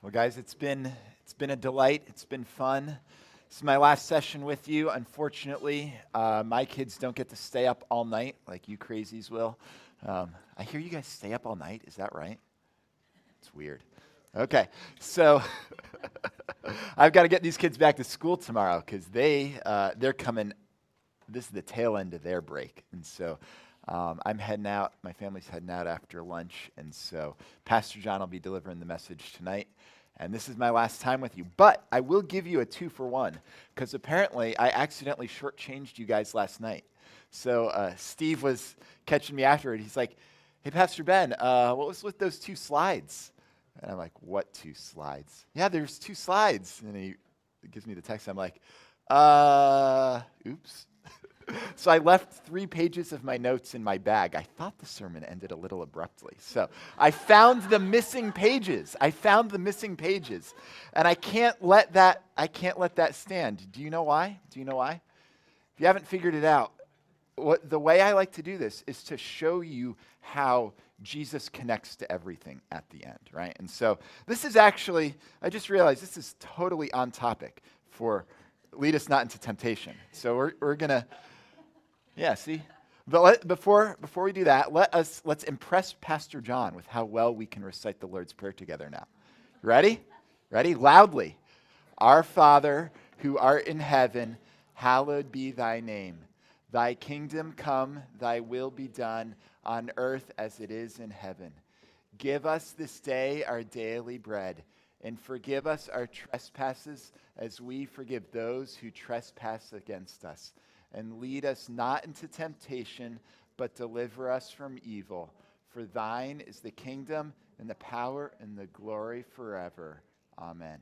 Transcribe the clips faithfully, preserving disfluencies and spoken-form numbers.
Well, guys, it's been it's been a delight. It's been fun. This is my last session with you. Unfortunately, uh, my kids don't get to stay up all night like you crazies will. Um, I hear you guys stay up all night. Is that right? It's weird. Okay, so I've got to get these kids back to school tomorrow because they uh, they're coming. This is the tail end of their break, and so um, I'm heading out. My family's heading out after lunch, and so Pastor John will be delivering the message tonight. And this is my last time with you. But I will give you a two for one, because apparently I accidentally shortchanged you guys last night. So uh, Steve was catching me afterward. He's like, hey, Pastor Ben, uh, what was with those two slides? And I'm like, what two slides? Yeah, there's two slides. And he gives me the text. I'm like, uh, oops. So I left three pages of my notes in my bag. I thought the sermon ended a little abruptly. So I found the missing pages. I found the missing pages. And I can't let that I can't let that stand. Do you know why? Do you know why? If you haven't figured it out, what the way I like to do this is to show you how Jesus connects to everything at the end, right? And so this is actually, I just realized this is totally on topic for lead us not into temptation. So we're we're gonna Yeah, see? But let, before before we do that, let us let's impress Pastor John with how well we can recite the Lord's Prayer together now. Ready? Ready? Loudly. Our Father, who art in heaven, hallowed be thy name. Thy kingdom come, thy will be done, on earth as it is in heaven. Give us this day our daily bread, and forgive us our trespasses as we forgive those who trespass against us. And lead us not into temptation, but deliver us from evil. For thine is the kingdom and the power and the glory forever. Amen.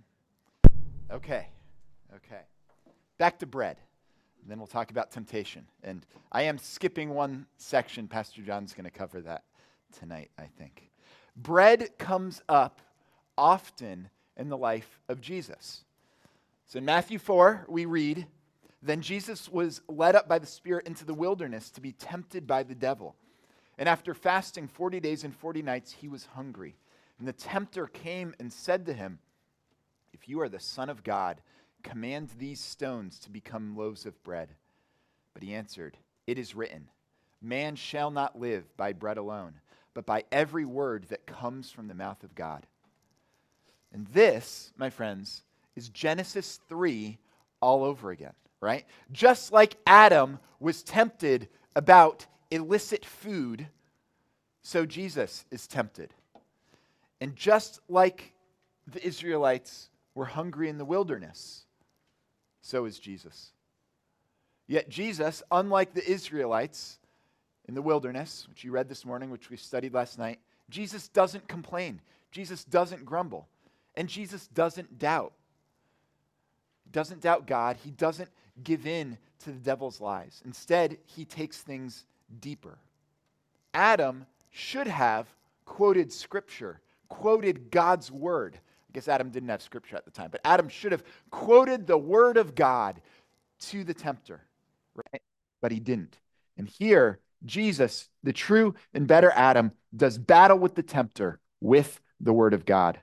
Okay, okay. Back to bread. And then we'll talk about temptation. And I am skipping one section. Pastor John's going to cover that tonight, I think. Bread comes up often in the life of Jesus. So in Matthew four, we read, then Jesus was led up by the Spirit into the wilderness to be tempted by the devil. And after fasting forty days and forty nights, he was hungry. And the tempter came and said to him, if you are the Son of God, command these stones to become loaves of bread. But he answered, it is written, man shall not live by bread alone, but by every word that comes from the mouth of God. And this, my friends, is Genesis three all over again. Right? Just like Adam was tempted about illicit food, so Jesus is tempted. And just like the Israelites were hungry in the wilderness, so is Jesus. Yet Jesus, unlike the Israelites in the wilderness, which you read this morning, which we studied last night, Jesus doesn't complain. Jesus doesn't grumble. And Jesus doesn't doubt. He doesn't doubt God. He doesn't give in to the devil's lies. Instead, he takes things deeper. Adam should have quoted Scripture, quoted God's word. I guess Adam didn't have Scripture at the time, but Adam should have quoted the word of God to the tempter, right? But he didn't. And here, Jesus, the true and better Adam, does battle with the tempter with the word of God.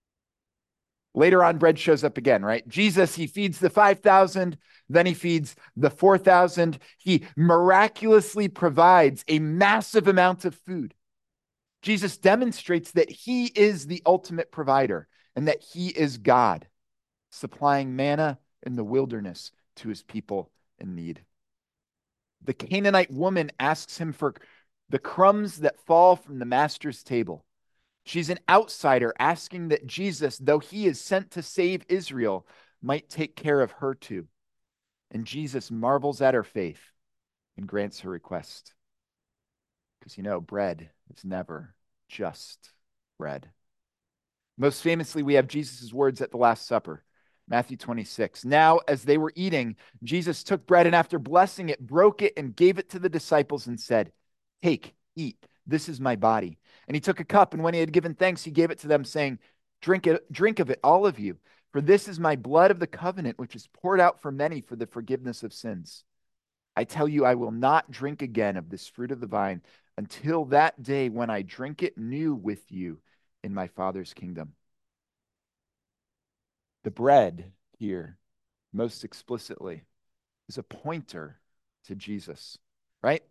Later on, bread shows up again, right? Jesus, he feeds the five thousand, then he feeds the four thousand. He miraculously provides a massive amount of food. Jesus demonstrates that he is the ultimate provider and that he is God, supplying manna in the wilderness to his people in need. The Canaanite woman asks him for the crumbs that fall from the master's table. She's an outsider asking that Jesus, though he is sent to save Israel, might take care of her too. And Jesus marvels at her faith and grants her request. Because you know, bread is never just bread. Most famously, we have Jesus' words at the Last Supper, Matthew twenty-six. Now, as they were eating, Jesus took bread and after blessing it, broke it and gave it to the disciples and said, take, eat. This is my body. And he took a cup, and when he had given thanks, he gave it to them, saying, Drink it, drink of it, all of you, for this is my blood of the covenant, which is poured out for many for the forgiveness of sins. I tell you, I will not drink again of this fruit of the vine until that day when I drink it new with you in my Father's kingdom. The bread here, most explicitly, is a pointer to Jesus, right?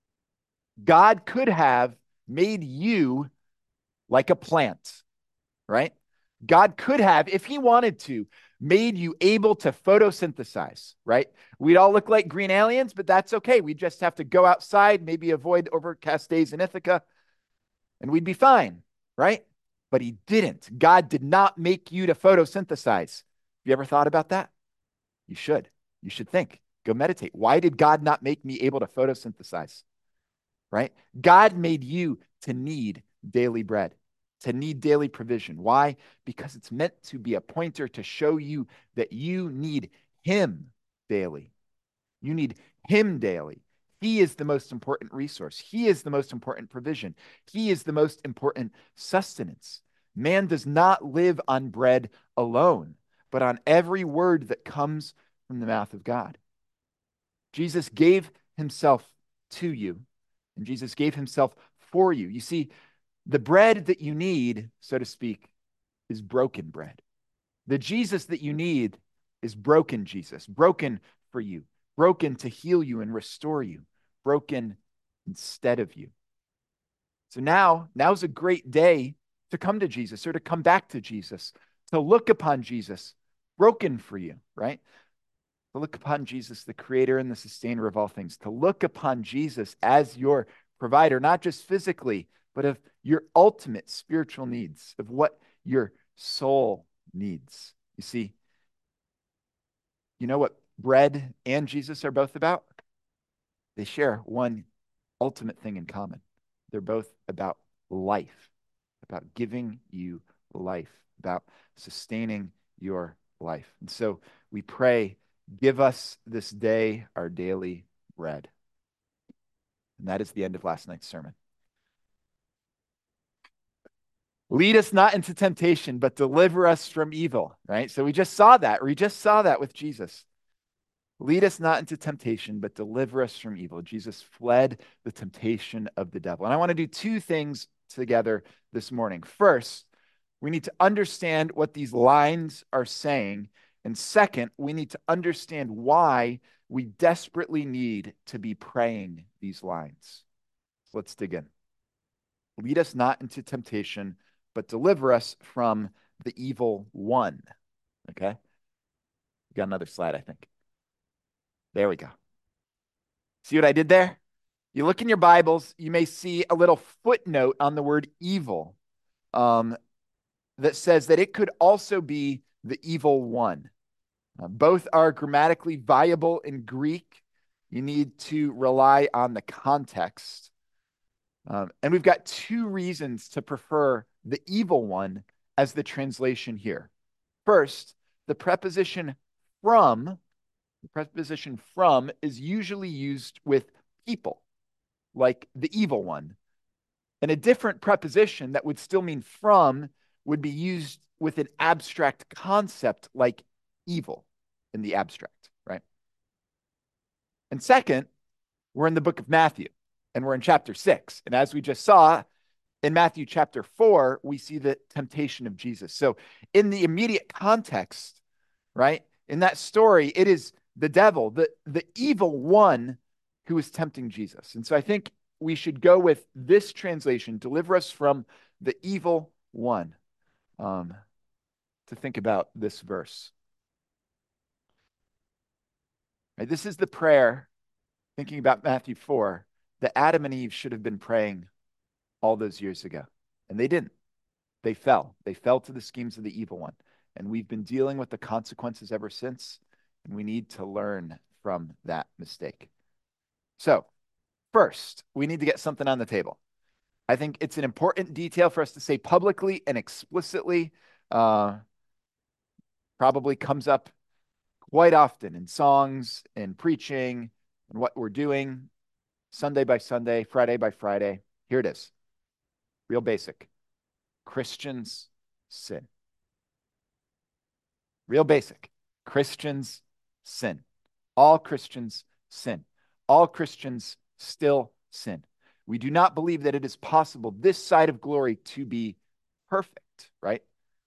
God could have made you like a plant, right? God could have, if he wanted to, made you able to photosynthesize, right? We'd all look like green aliens, but that's okay. We just have to go outside, maybe avoid overcast days in Ithaca, and we'd be fine, right? But he didn't. God did not make you to photosynthesize. Have you ever thought about that? You should. You should think. Go meditate. Why did God not make me able to photosynthesize? Right? God made you to need daily bread, to need daily provision. Why? Because it's meant to be a pointer to show you that you need him daily. You need him daily. He is the most important resource. He is the most important provision. He is the most important sustenance. Man does not live on bread alone, but on every word that comes from the mouth of God. Jesus gave himself to you, and Jesus gave himself for you. You see, the bread that you need, so to speak, is broken bread. The Jesus that you need is broken Jesus, broken for you, broken to heal you and restore you, broken instead of you. So now, now's a great day to come to Jesus or to come back to Jesus, to look upon Jesus broken for you, right? To look upon Jesus, the creator and the sustainer of all things, to look upon Jesus as your provider, not just physically, but of your ultimate spiritual needs, of what your soul needs. You see, you know what bread and Jesus are both about? They share one ultimate thing in common. They're both about life, about giving you life, about sustaining your life. And so we pray, give us this day our daily bread. And that is the end of last night's sermon. Lead us not into temptation, but deliver us from evil, right? So we just saw that. We just saw that with Jesus. Lead us not into temptation, but deliver us from evil. Jesus fled the temptation of the devil. And I want to do two things together this morning. First, we need to understand what these lines are saying. And second, we need to understand why we desperately need to be praying these lines. So let's dig in. Lead us not into temptation, but deliver us from the evil one. Okay? Got another slide, I think. There we go. See what I did there? You look in your Bibles, you may see a little footnote on the word evil um, that says that it could also be the evil one. Uh, both are grammatically viable in Greek. You need to rely on the context. Um, and we've got two reasons to prefer the evil one as the translation here. First, the preposition from, the preposition from is usually used with people, like the evil one. And a different preposition that would still mean from would be used with an abstract concept like evil in the abstract, right? And second, we're in the book of Matthew, and we're in chapter six. And as we just saw, in Matthew chapter four, we see the temptation of Jesus. So in the immediate context, right, in that story, it is the devil, the, the evil one who is tempting Jesus. And so I think we should go with this translation, deliver us from the evil one, um, to think about this verse. Right, this is the prayer, thinking about Matthew four, that Adam and Eve should have been praying all those years ago. And they didn't. They fell. They fell to the schemes of the evil one. And we've been dealing with the consequences ever since. And we need to learn from that mistake. So, first, we need to get something on the table. I think it's an important detail for us to say publicly and explicitly. Uh, probably comes up quite often in songs and preaching and what we're doing Sunday by Sunday, Friday by Friday. Here it is. Real basic. Christians sin. Real basic. Christians sin. All Christians sin. All Christians still sin. We do not believe that it is possible this side of glory to be perfect, right?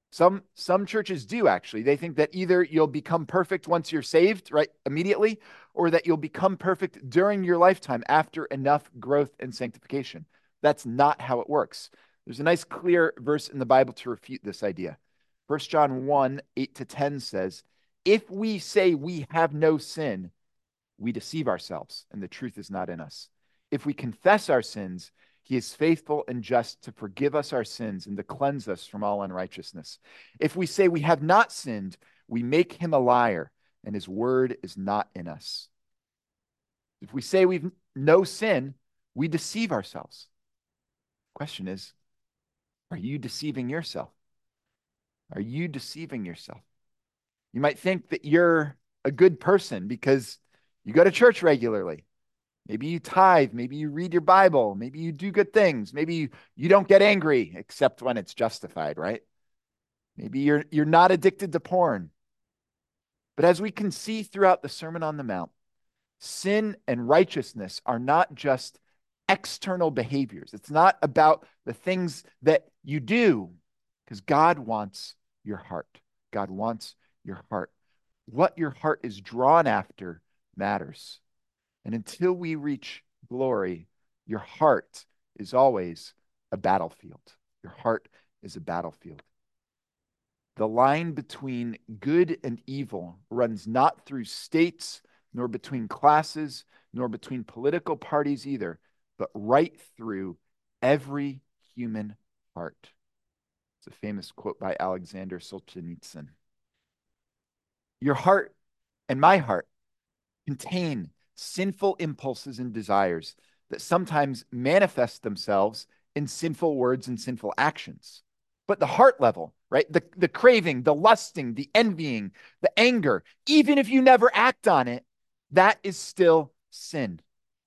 Some, some churches do actually. They think that either you'll become perfect once you're saved, right, immediately, or that you'll become perfect during your lifetime after enough growth and sanctification. That's not how it works. There's a nice clear verse in the Bible to refute this idea. First John one, eight to ten says, if we say we have no sin, we deceive ourselves, and the truth is not in us. If we confess our sins, he is faithful and just to forgive us our sins and to cleanse us from all unrighteousness. If we say we have not sinned, we make him a liar, and his word is not in us. If we say we've no sin, we deceive ourselves. Question is, are you deceiving yourself? Are you deceiving yourself? You might think that you're a good person because you go to church regularly. Maybe you tithe. Maybe you read your Bible. Maybe you do good things. Maybe you, you don't get angry except when it's justified, right? Maybe you're, you're not addicted to porn. But as we can see throughout the Sermon on the Mount, sin and righteousness are not just external behaviors. It's not about the things that you do, because God wants your heart. God wants your heart. What your heart is drawn after matters. And until we reach glory, your heart is always a battlefield. Your heart is a battlefield. The line between good and evil runs not through states, nor between classes, nor between political parties either, but right through every human heart. It's a famous quote by Alexander Solzhenitsyn. Your heart and my heart contain sinful impulses and desires that sometimes manifest themselves in sinful words and sinful actions. But the heart level, right? The, the craving, the lusting, the envying, the anger, even if you never act on it, that is still sin.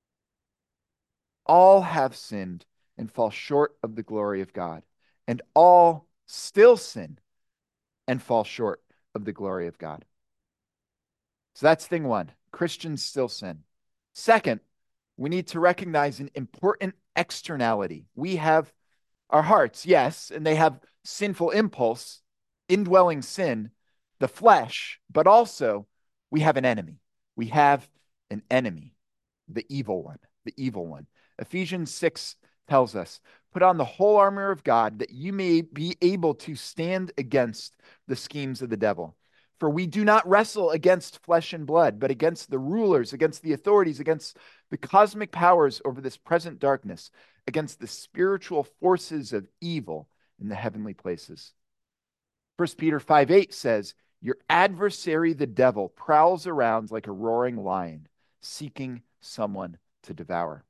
All have sinned and fall short of the glory of God, and all still sin and fall short of the glory of God. So that's thing one. Christians still sin. Second, we need to recognize an important externality. We have our hearts, yes, and they have sinful impulse, indwelling sin, the flesh, but also we have an enemy. We have an enemy, the evil one, the evil one. Ephesians six tells us, put on the whole armor of God that you may be able to stand against the schemes of the devil. For we do not wrestle against flesh and blood, but against the rulers, against the authorities, against the cosmic powers over this present darkness, against the spiritual forces of evil in the heavenly places. First Peter five eight says, your adversary, the devil, prowls around like a roaring lion, seeking someone to devour.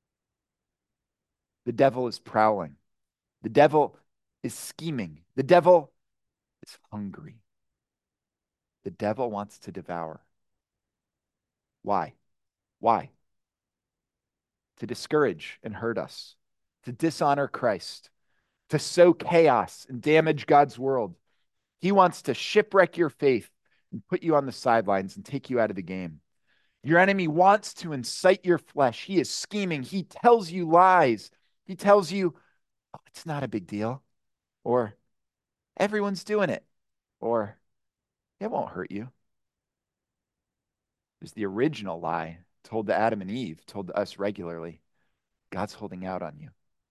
The devil is prowling. The devil is scheming. The devil is hungry. The devil wants to devour. Why? Why? To discourage and hurt us, to dishonor Christ, to sow chaos and damage God's world. He wants to shipwreck your faith and put you on the sidelines and take you out of the game. Your enemy wants to incite your flesh. He is scheming. He tells you lies. He tells you, oh, it's not a big deal, or everyone's doing it, or it won't hurt you. There's the original lie told to Adam and Eve, told to us regularly. God's holding out on you.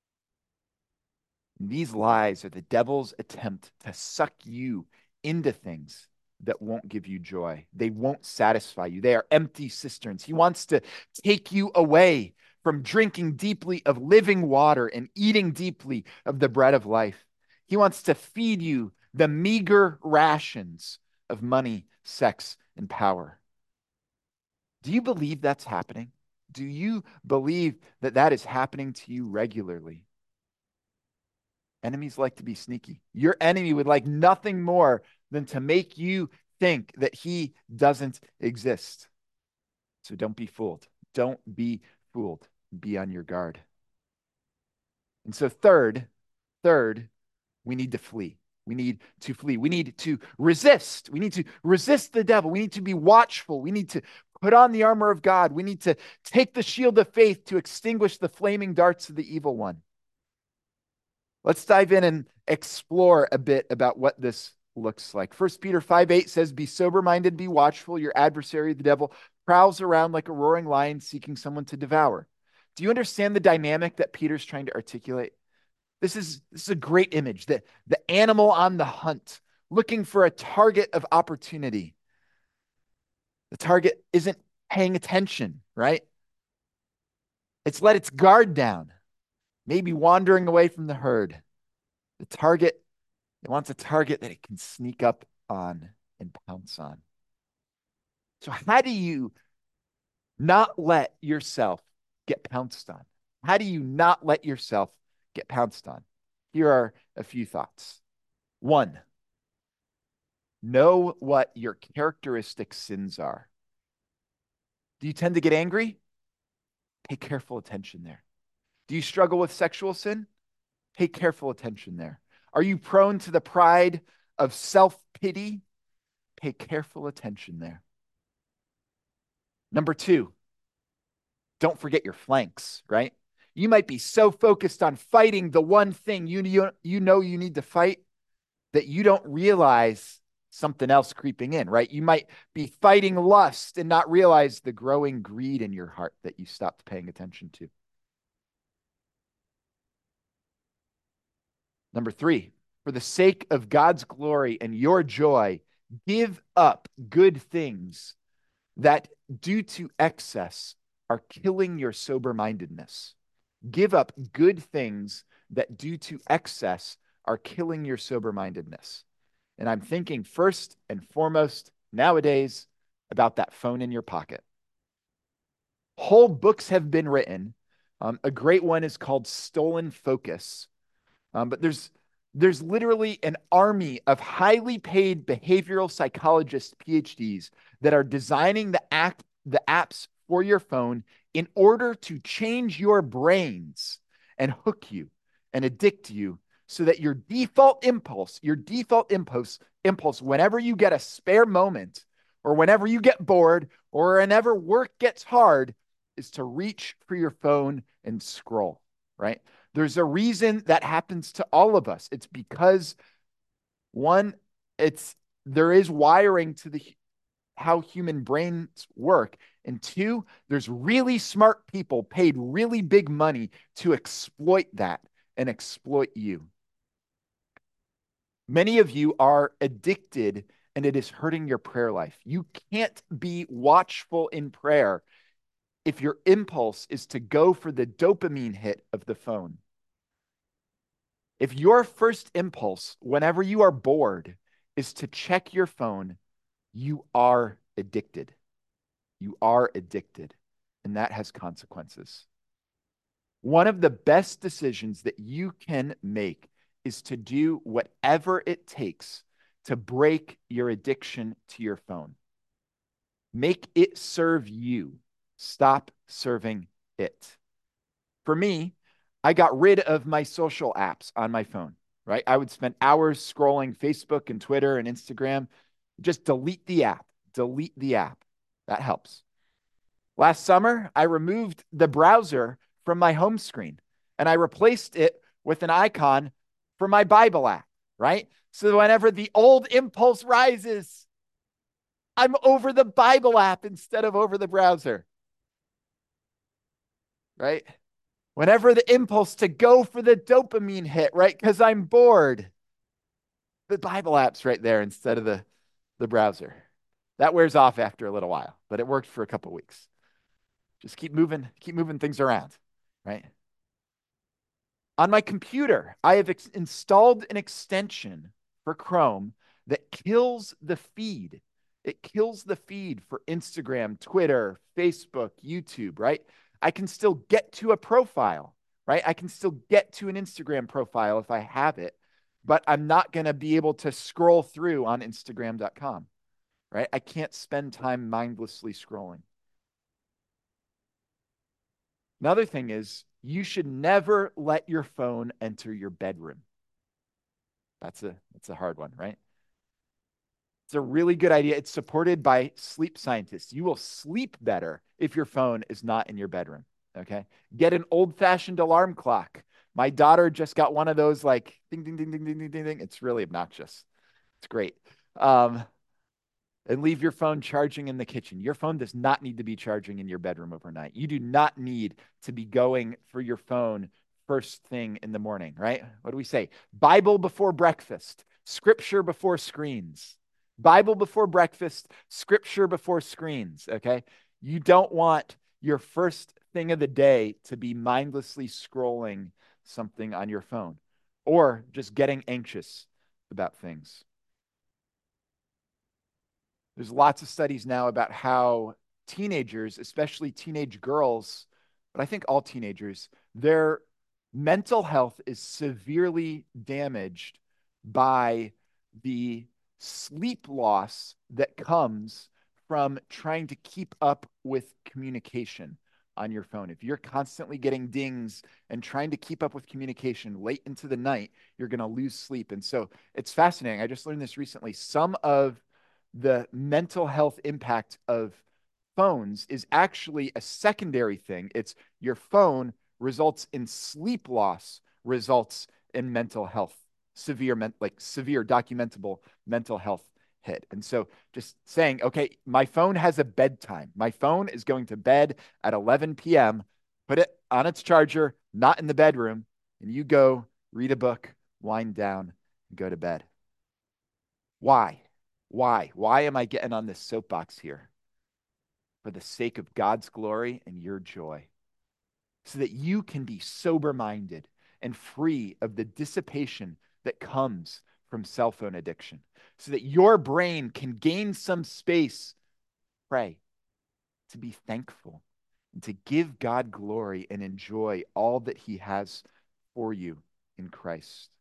And these lies are the devil's attempt to suck you into things that won't give you joy. They won't satisfy you. They are empty cisterns. He wants to take you away from drinking deeply of living water and eating deeply of the bread of life. He wants to feed you the meager rations of money, sex, and power. Do you believe that's happening? Do you believe that that is happening to you regularly? Enemies like to be sneaky. Your enemy would like nothing more than to make you think that he doesn't exist. So don't be fooled. Don't be fooled. Be on your guard. And so third, third, we need to flee. We need to flee. We need to resist. We need to resist the devil. We need to be watchful. We need to put on the armor of God. We need to take the shield of faith to extinguish the flaming darts of the evil one. Let's dive in and explore a bit about what this looks like. First Peter five eight says, be sober-minded, be watchful. Your adversary, the devil, prowls around like a roaring lion seeking someone to devour. Do you understand the dynamic that Peter's trying to articulate? This is, this is a great image. The, the animal on the hunt, looking for a target of opportunity. The target isn't paying attention, right? It's let its guard down, maybe wandering away from the herd. The target, it wants a target that it can sneak up on and pounce on. So how do you not let yourself get pounced on? How do you not let yourself get pounced on? Here are a few thoughts. One, know what your characteristic sins are. Do you tend to get angry? Pay careful attention there. Do you struggle with sexual sin? Pay careful attention there. Are you prone to the pride of self-pity? Pay careful attention there. Number two, don't forget your flanks, right? You might be so focused on fighting the one thing you, you, you know you need to fight that you don't realize something else creeping in, right? You might be fighting lust and not realize the growing greed in your heart that you stopped paying attention to. Number three, for the sake of God's glory and your joy, give up good things that, due to excess, are killing your sober-mindedness. Give up good things that, due to excess, are killing your sober-mindedness. And I'm thinking first and foremost nowadays about that phone in your pocket. Whole books have been written. Um, a great one is called Stolen Focus. Um, but there's there's literally an army of highly paid behavioral psychologists, P H Ds, that are designing the act the apps for your phone in order to change your brains and hook you and addict you so that your default impulse, your default impulse, impulse, whenever you get a spare moment or whenever you get bored or whenever work gets hard, is to reach for your phone and scroll, right? There's a reason that happens to all of us. It's because, one, it's there is wiring to the how human brains work. And two, there's really smart people paid really big money to exploit that and exploit you. Many of you are addicted and it is hurting your prayer life. You can't be watchful in prayer if your impulse is to go for the dopamine hit of the phone. If your first impulse, whenever you are bored, is to check your phone, you are addicted. You are addicted, and that has consequences. One of the best decisions that you can make is to do whatever it takes to break your addiction to your phone. Make it serve you. Stop serving it. For me, I got rid of my social apps on my phone, right? I would spend hours scrolling Facebook and Twitter and Instagram. Just delete the app. Delete the app. That helps. Last summer, I removed the browser from my home screen and I replaced it with an icon for my Bible app, right? So whenever the old impulse rises, I'm over the Bible app instead of over the browser, right? Whenever the impulse to go for the dopamine hit, right? Because I'm bored, the Bible app's right there instead of the, the browser. That wears off after a little while, but it worked for a couple weeks. Just keep moving, keep moving things around, right? On my computer, I have ex- installed an extension for Chrome that kills the feed. It kills the feed for Instagram, Twitter, Facebook, YouTube, right? I can still get to a profile, right? I can still get to an Instagram profile if I have it, but I'm not going to be able to scroll through on Instagram dot com, right? I can't spend time mindlessly scrolling. Another thing is you should never let your phone enter your bedroom. That's a, that's a hard one, right? It's a really good idea. It's supported by sleep scientists. You will sleep better if your phone is not in your bedroom, okay? Get an old-fashioned alarm clock My daughter just got one of those like ding, ding, ding, ding, ding, ding, ding, ding. It's really obnoxious. It's great. Um, and leave your phone charging in the kitchen. Your phone does not need to be charging in your bedroom overnight. You do not need to be going for your phone first thing in the morning, right? What do we say? Bible before breakfast, scripture before screens. Bible before breakfast, scripture before screens, okay? You don't want your first thing of the day to be mindlessly scrolling something on your phone or just getting anxious about things. There's lots of studies now about how teenagers, especially teenage girls, but I think all teenagers, their mental health is severely damaged by the sleep loss that comes from trying to keep up with communication on your phone. If you're constantly getting dings and trying to keep up with communication late into the night, you're going to lose sleep. And so it's fascinating. I just learned this recently. Some of the mental health impact of phones is actually a secondary thing. It's your phone results in sleep loss, results in mental health, severe, like severe documentable mental health hit. And so just saying, okay, my phone has a bedtime. My phone is going to bed at eleven p.m. Put it on its charger, not in the bedroom, and you go read a book, wind down, and go to bed. Why? Why? Why am I getting on this soapbox here? For the sake of God's glory and your joy, so that you can be sober-minded and free of the dissipation that comes from cell phone addiction, so that your brain can gain some space, pray, to be thankful, and to give God glory and enjoy all that he has for you in Christ.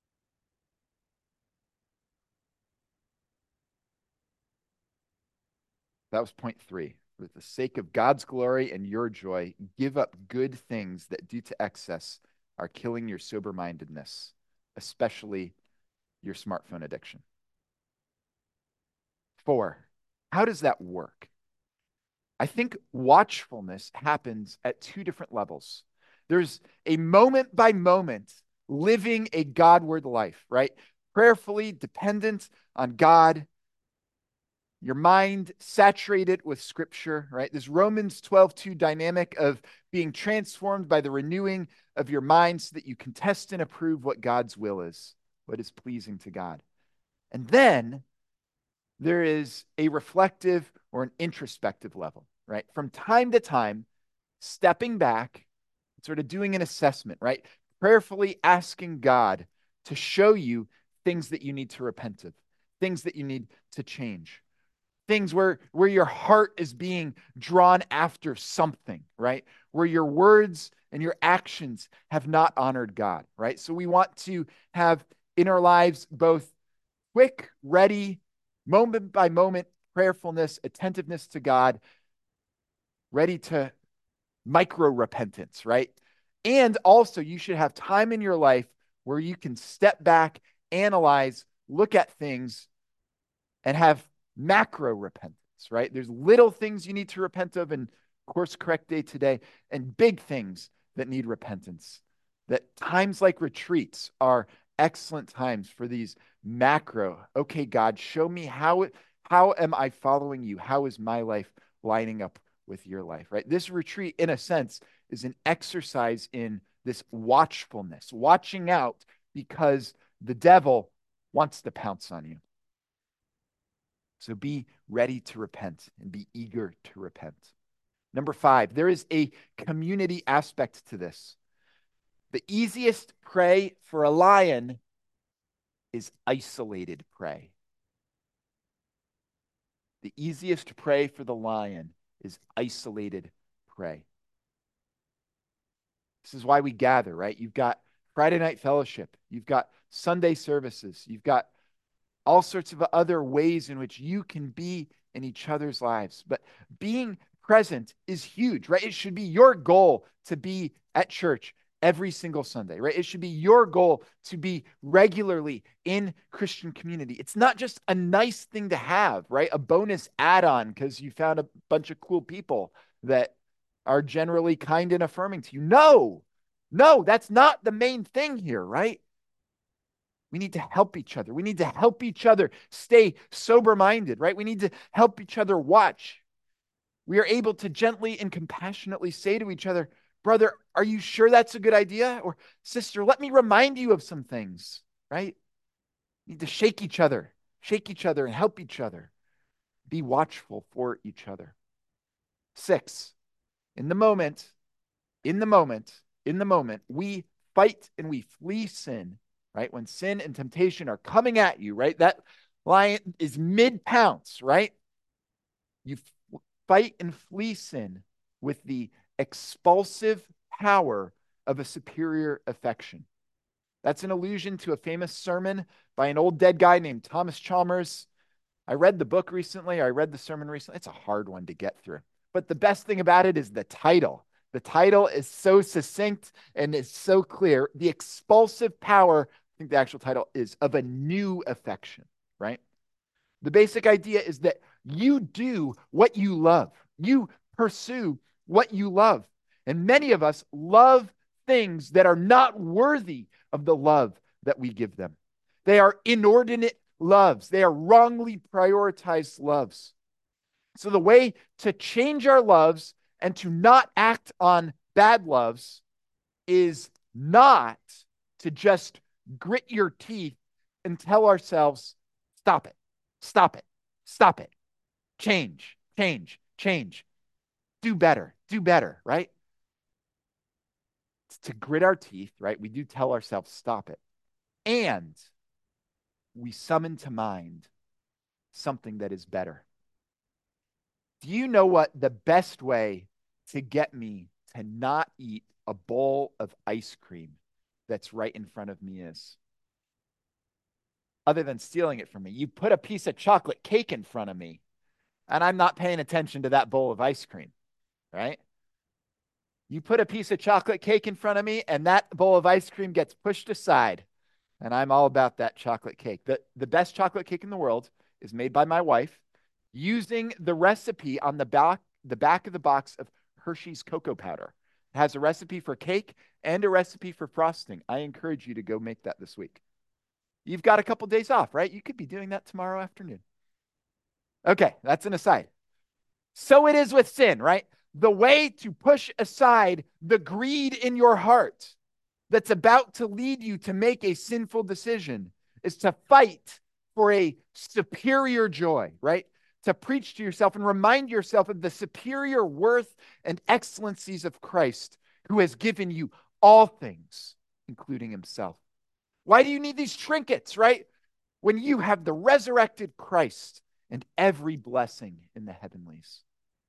That was point three. For the sake of God's glory and your joy, give up good things that due to excess are killing your sober-mindedness, especially your smartphone addiction. Four, how does that work? I think watchfulness happens at two different levels. There's a moment by moment living a Godward life, right? Prayerfully dependent on God, your mind saturated with scripture, right? This Romans twelve two dynamic of being transformed by the renewing of your mind so that you can test and approve what God's will is, what is pleasing to God. And then there is a reflective or an introspective level, right? From time to time, stepping back, sort of doing an assessment, right? Prayerfully asking God to show you things that you need to repent of, things that you need to change. Things where, where your heart is being drawn after something, right? Where your words and your actions have not honored God, right? So we want to have in our lives both quick, ready, moment by moment prayerfulness, attentiveness to God, ready to micro repentance, right? And also you should have time in your life where you can step back, analyze, look at things, and have macro repentance, right? There's little things you need to repent of and course correct day to day, and big things that need repentance. That times like retreats are excellent times for these macro. Okay, God, show me how, how am I following you? How is my life lining up with your life, right? This retreat, in a sense, is an exercise in this watchfulness, watching out because the devil wants to pounce on you. So be ready to repent and be eager to repent. Number five, there is a community aspect to this. The easiest prey for a lion is isolated prey. The easiest prey for the lion is isolated prey. This is why we gather, right? You've got Friday night fellowship. You've got Sunday services. You've got all sorts of other ways in which you can be in each other's lives. But being present is huge, right? It should be your goal to be at church every single Sunday, right? It should be your goal to be regularly in Christian community. It's not just a nice thing to have, right? A bonus add-on because you found a bunch of cool people that are generally kind and affirming to you. No, No, that's not the main thing here, right? We need to help each other. We need to help each other stay sober-minded, right? We need to help each other watch. We are able to gently and compassionately say to each other, brother, are you sure that's a good idea? Or sister, let me remind you of some things, right? We need to shake each other, shake each other and help each other. Be watchful for each other. Six, in the moment, in the moment, in the moment, we fight and we flee sin, right? When sin and temptation are coming at you, right? That lion is mid pounce, right? You f- fight and flee sin with the expulsive power of a superior affection. That's an allusion to a famous sermon by an old dead guy named Thomas Chalmers. I read the book recently. I read the sermon recently. It's a hard one to get through. But the best thing about it is the title. The title is so succinct and is so clear. The expulsive power, I think the actual title is of a new affection, right? The basic idea is that you do what you love. You pursue what you love. And many of us love things that are not worthy of the love that we give them. They are inordinate loves. They are wrongly prioritized loves. So the way to change our loves and to not act on bad loves is not to just grit your teeth and tell ourselves, stop it, stop it, stop it, change, change, change, do better, do better, right? It's to grit our teeth, right? We do tell ourselves, stop it. And we summon to mind something that is better. Do you know what the best way to get me to not eat a bowl of ice cream that's right in front of me is? Other than stealing it from me. You put a piece of chocolate cake in front of me, and I'm not paying attention to that bowl of ice cream, right? You put a piece of chocolate cake in front of me, and that bowl of ice cream gets pushed aside, and I'm all about that chocolate cake. The, the best chocolate cake in the world is made by my wife using the recipe on the back, the back of the box of Hershey's cocoa powder. It has a recipe for cake and a recipe for frosting. I encourage you to go make that this week. You've got a couple days off, right? You could be doing that tomorrow afternoon. Okay, that's an aside. So it is with sin, right? The way to push aside the greed in your heart that's about to lead you to make a sinful decision is to fight for a superior joy, right? To preach to yourself and remind yourself of the superior worth and excellencies of Christ, who has given you all things, including himself. Why do you need these trinkets, right? When you have the resurrected Christ and every blessing in the heavenlies.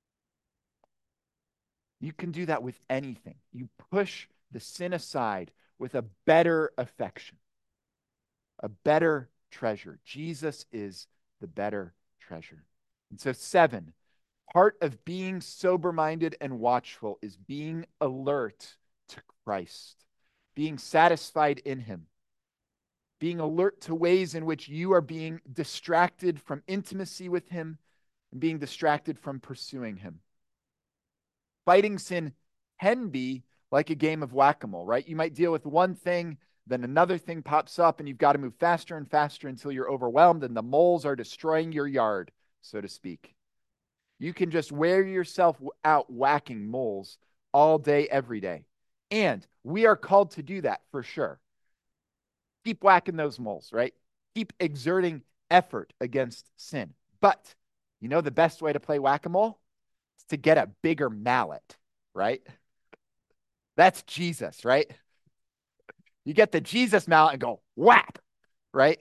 You can do that with anything. You push the sin aside with a better affection, a better treasure. Jesus is the better treasure. And so, seven, part of being sober-minded and watchful is being alert to Christ, being satisfied in him, being alert to ways in which you are being distracted from intimacy with him and being distracted from pursuing him. Fighting sin can be like a game of whack-a-mole, right? You might deal with one thing, then another thing pops up, and you've got to move faster and faster until you're overwhelmed and the moles are destroying your yard, so to speak. You can just wear yourself out whacking moles all day, every day. And we are called to do that for sure. Keep whacking those moles, right? Keep exerting effort against sin. But you know the best way to play whack-a-mole? It's to get a bigger mallet, right? That's Jesus, right? You get the Jesus mallet and go whap, right?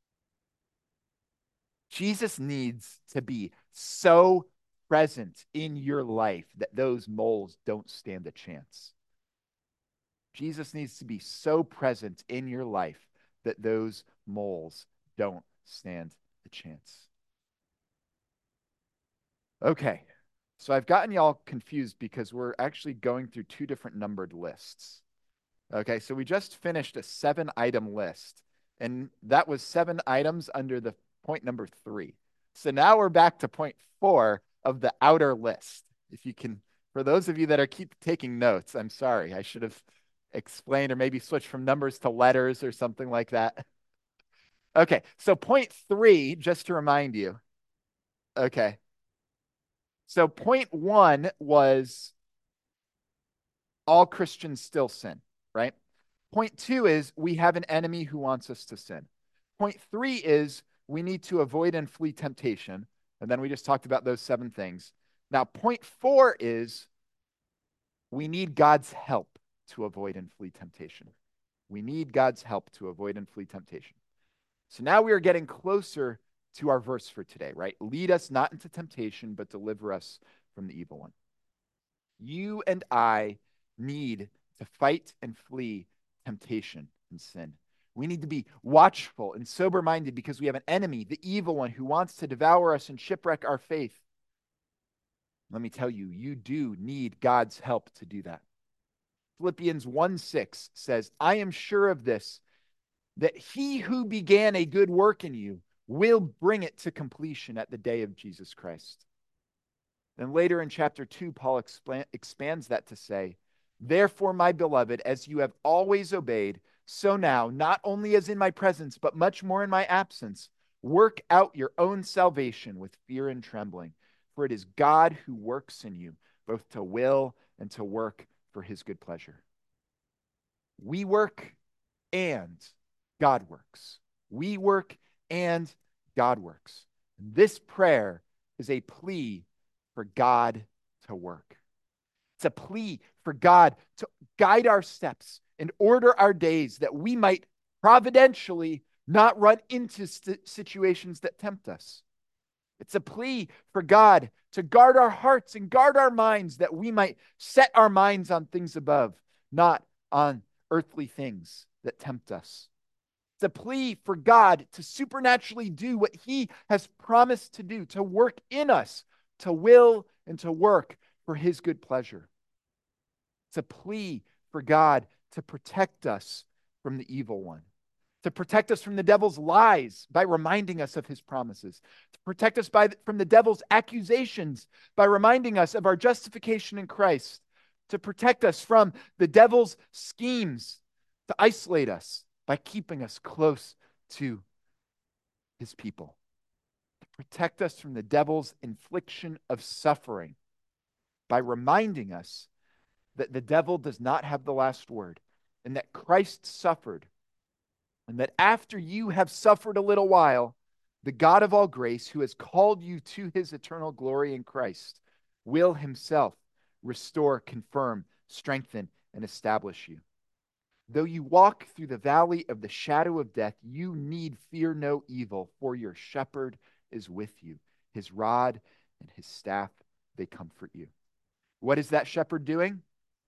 Jesus needs to be so present in your life that those moles don't stand a chance. Jesus needs to be so present in your life that those moles don't stand a chance. Okay, so I've gotten y'all confused because we're actually going through two different numbered lists. Okay, so we just finished a seven item list, and that was seven items under the point number three. So now we're back to point four of the outer list. If you can, for those of you that are keep taking notes, I'm sorry, I should have explain or maybe switch from numbers to letters or something like that? Okay, so point three, just to remind you. Okay. So point one was all Christians still sin, right? Point two is we have an enemy who wants us to sin. Point three is we need to avoid and flee temptation. And then we just talked about those seven things. Now, point four is we need God's help to avoid and flee temptation. We need God's help to avoid and flee temptation. So now we are getting closer to our verse for today, right? Lead us not into temptation, but deliver us from the evil one. You and I need to fight and flee temptation and sin. We need to be watchful and sober-minded because we have an enemy, the evil one, who wants to devour us and shipwreck our faith. Let me tell you, you do need God's help to do that. Philippians one six says, I am sure of this, that he who began a good work in you will bring it to completion at the day of Jesus Christ. Then later in chapter two, Paul expand, expands that to say, therefore, my beloved, as you have always obeyed, so now, not only as in my presence, but much more in my absence, work out your own salvation with fear and trembling. For it is God who works in you, both to will and to work for his good pleasure. We work and God works. We work and God works. This prayer is a plea for God to work. It's a plea for God to guide our steps and order our days that we might providentially not run into st- situations that tempt us. It's a plea for God to guard our hearts and guard our minds that we might set our minds on things above, not on earthly things that tempt us. It's a plea for God to supernaturally do what he has promised to do, to work in us, to will and to work for his good pleasure. It's a plea for God to protect us from the evil one, to protect us from the devil's lies by reminding us of his promises, to protect us by, from the devil's accusations by reminding us of our justification in Christ, to protect us from the devil's schemes to isolate us by keeping us close to his people, to protect us from the devil's infliction of suffering by reminding us that the devil does not have the last word and that Christ suffered, and that after you have suffered a little while, the God of all grace, who has called you to his eternal glory in Christ, will himself restore, confirm, strengthen, and establish you. Though you walk through the valley of the shadow of death, you need fear no evil, for your shepherd is with you. His rod and his staff, they comfort you. What is that shepherd doing?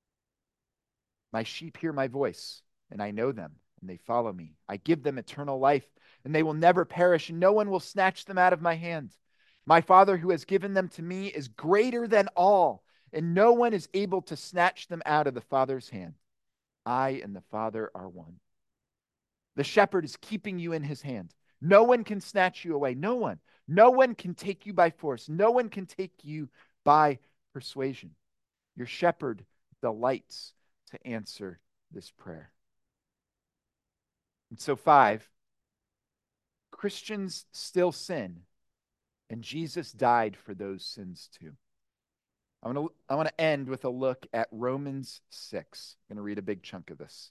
My sheep hear my voice, and I know them, and they follow me. I give them eternal life, and they will never perish, and no one will snatch them out of my hand. My Father who has given them to me is greater than all, and no one is able to snatch them out of the Father's hand. I and the Father are one. The shepherd is keeping you in his hand. No one can snatch you away. No one. No one can take you by force. No one can take you by persuasion. Your shepherd delights to answer this prayer. And so five, Christians still sin, and Jesus died for those sins too. I want to I want to end with a look at Romans six. I'm going to read a big chunk of this.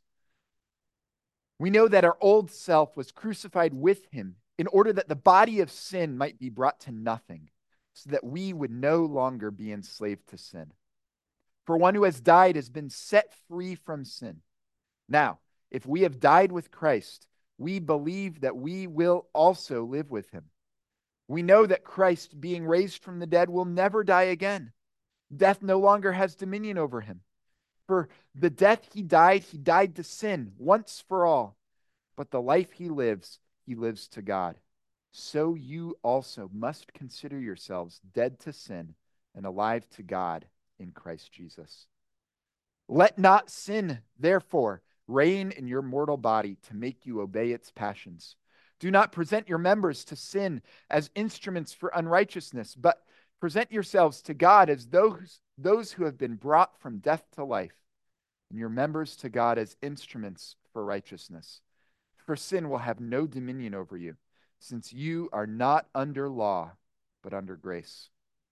We know that our old self was crucified with him in order that the body of sin might be brought to nothing, so that we would no longer be enslaved to sin. For one who has died has been set free from sin. Now, if we have died with Christ, we believe that we will also live with him. We know that Christ, being raised from the dead, will never die again. Death no longer has dominion over him. For the death he died, he died to sin once for all. But the life he lives, he lives to God. So you also must consider yourselves dead to sin and alive to God in Christ Jesus. Let not sin, therefore, reign in your mortal body to make you obey its passions. Do not present your members to sin as instruments for unrighteousness, but present yourselves to God as those, those who have been brought from death to life, and your members to God as instruments for righteousness. For sin will have no dominion over you, since you are not under law, but under grace.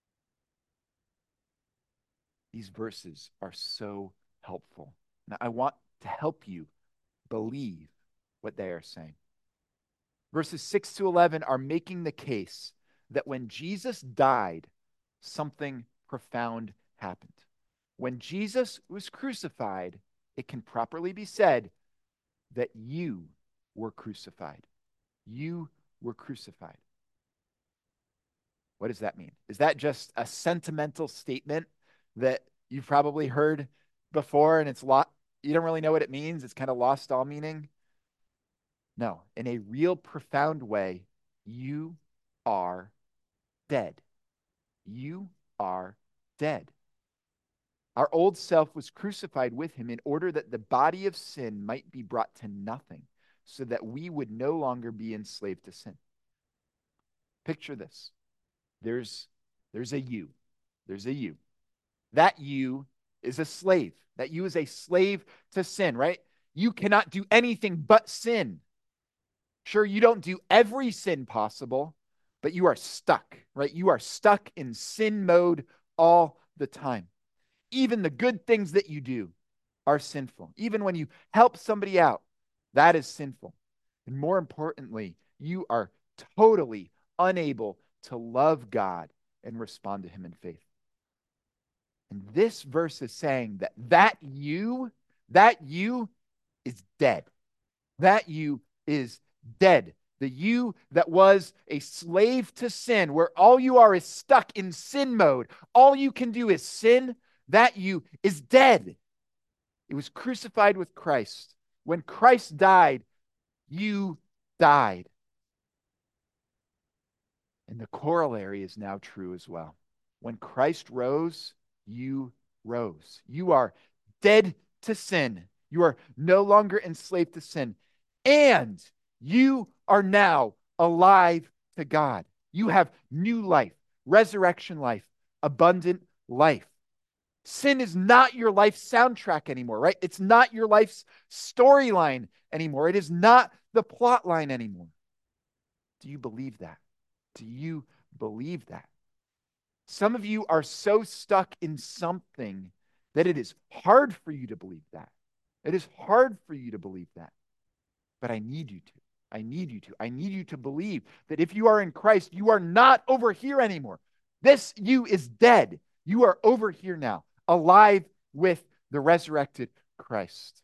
These verses are so helpful. Now, I want to help you believe what they are saying. Verses six to eleven are making the case that when Jesus died, something profound happened. When Jesus was crucified, it can properly be said that you were crucified. You were crucified. What does that mean? Is that just a sentimental statement that you've probably heard before and it's lot you don't really know what it means? It's kind of lost all meaning? No, in a real profound way, you are dead. You are dead. Our old self was crucified with him in order that the body of sin might be brought to nothing, so that we would no longer be enslaved to sin. Picture this. There's, there's a you. There's a you. That you is a slave. That you is a slave to sin, right? You cannot do anything but sin. Sure, you don't do every sin possible, but you are stuck, right? You are stuck in sin mode all the time. Even the good things that you do are sinful. Even when you help somebody out, that is sinful. And more importantly, you are totally unable to love God and respond to him in faith. And this verse is saying that that you, that you is dead. That you is dead. The you that was a slave to sin, where all you are is stuck in sin mode. All you can do is sin. That you is dead. It was crucified with Christ. When Christ died, you died. And the corollary is now true as well. When Christ rose, you rose. You are dead to sin. You are no longer enslaved to sin. And you are now alive to God. You have new life, resurrection life, abundant life. Sin is not your life soundtrack anymore, right? It's not your life's storyline anymore. It is not the plot line anymore. Do you believe that? Do you believe that? Some of you are so stuck in something that it is hard for you to believe that. It is hard for you to believe that. But I need you to. I need you to. I need you to believe that if you are in Christ, you are not over here anymore. This you is dead. You are over here now, alive with the resurrected Christ.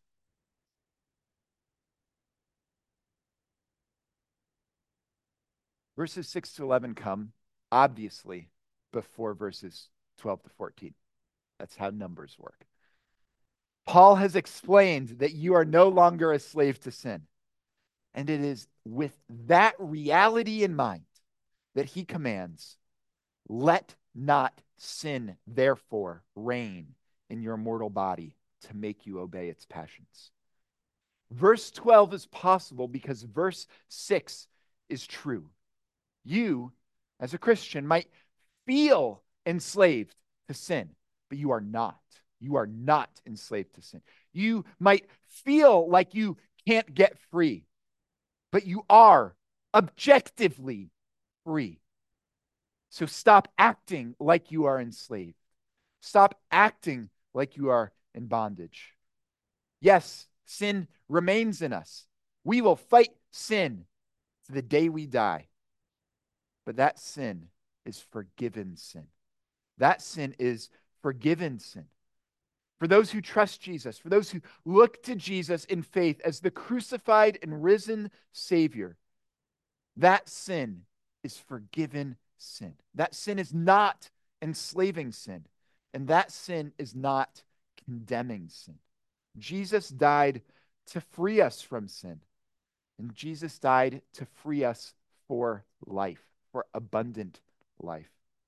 Verses six to eleven come, obviously, before verses twelve to fourteen. That's how numbers work. Paul has explained that you are no longer a slave to sin. And it is with that reality in mind that he commands, let not sin, therefore, reign in your mortal body to make you obey its passions. Verse twelve is possible because verse six is true. You, as a Christian, might feel enslaved to sin, but you are not. You are not enslaved to sin. You might feel like you can't get free, but you are objectively free. So stop acting like you are enslaved. Stop acting like you are in bondage. Yes, sin remains in us. We will fight sin to the day we die. But that sin is forgiven sin. That sin is forgiven sin. For those who trust Jesus, for those who look to Jesus in faith as the crucified and risen Savior, that sin is forgiven sin. That sin is not enslaving sin. And that sin is not condemning sin. Jesus died to free us from sin. And Jesus died to free us for life, for abundant life.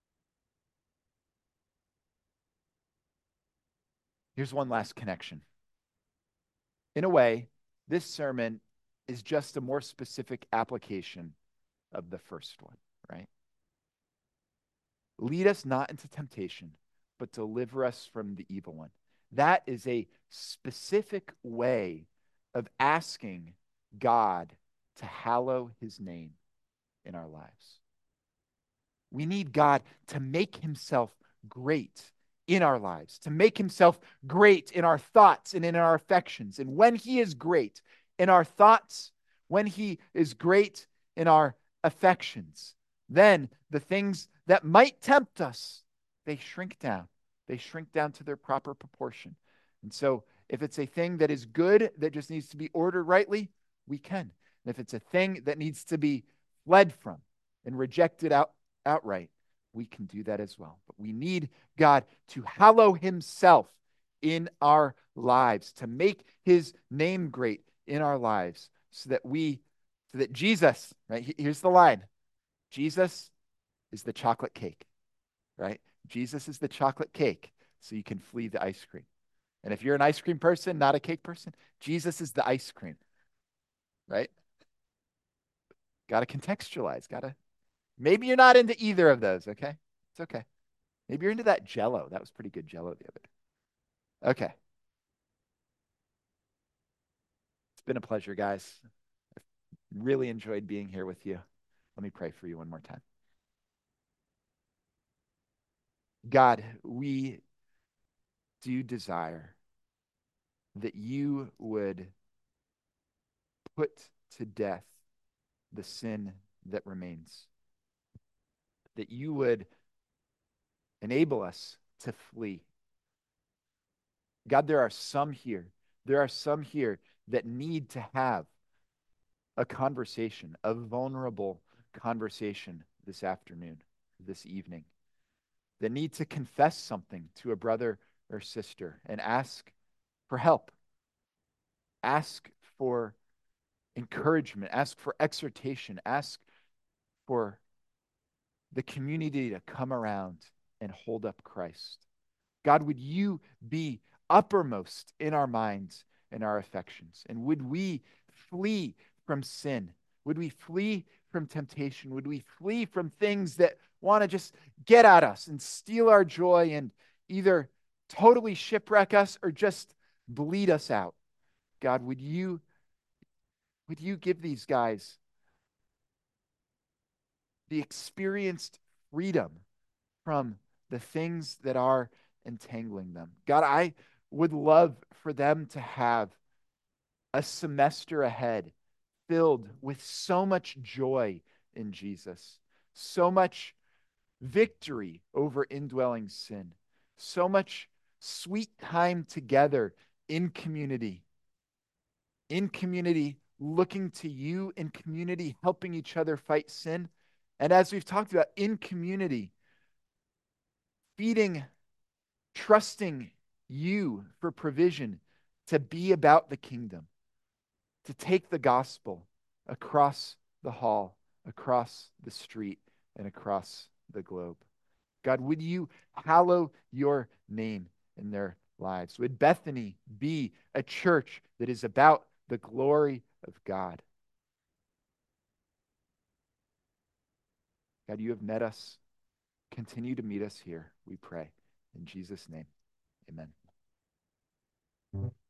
Here's one last connection. In a way, this sermon is just a more specific application of the first one, right? Lead us not into temptation, but deliver us from the evil one. That is a specific way of asking God to hallow his name in our lives. We need God to make himself great in our lives, to make himself great in our thoughts and in our affections. And when he is great in our thoughts, when he is great in our affections, then the things that might tempt us, they shrink down. They shrink down to their proper proportion. And so if it's a thing that is good that just needs to be ordered rightly, we can. And if it's a thing that needs to be fled from and rejected out outright, we can do that as well. But we need God to hallow himself in our lives, to make his name great in our lives, so that we, so that Jesus, right? Here's the line. Jesus is the chocolate cake, right? Jesus is the chocolate cake, so you can flee the ice cream. And if you're an ice cream person, not a cake person, Jesus is the ice cream, right? Got to contextualize, got to. Maybe you're not into either of those, okay? It's okay. Maybe you're into that Jell-O. That was pretty good Jell-O the other day. Okay. It's been a pleasure, guys. I've really enjoyed being here with you. Let me pray for you one more time. God, we do desire that you would put to death the sin that remains, that you would enable us to flee. God, there are some here, there are some here that need to have a conversation, a vulnerable conversation this afternoon, this evening, that need to confess something to a brother or sister and ask for help, ask for encouragement, ask for exhortation, ask for the community to come around and hold up Christ. God, would you be uppermost in our minds and our affections? And would we flee from sin? Would we flee from temptation? Would we flee from things that want to just get at us and steal our joy and either totally shipwreck us or just bleed us out? God, would you, would you give these guys the experienced freedom from the things that are entangling them? God, I would love for them to have a semester ahead filled with so much joy in Jesus, so much victory over indwelling sin, so much sweet time together in community, in community looking to you, in community helping each other fight sin. And as we've talked about, in community, feeding, trusting you for provision to be about the kingdom, to take the gospel across the hall, across the street, and across the globe. God, would you hallow your name in their lives? Would Bethany be a church that is about the glory of God? God, you have met us. Continue to meet us here, we pray. In Jesus' name, amen.